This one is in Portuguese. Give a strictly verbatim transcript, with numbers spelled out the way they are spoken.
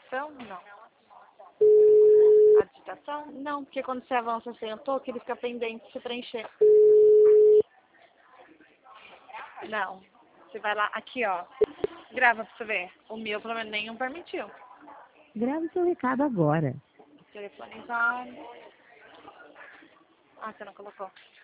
digitação? Não. A digitação? Não, porque quando você avança sem o toque, ele fica pendente de se preencher. Não. Você vai lá, aqui ó. Grava pra você ver. O meu, pelo menos, nenhum permitiu. Grave seu recado agora. Telefone on. Ah, você não colocou.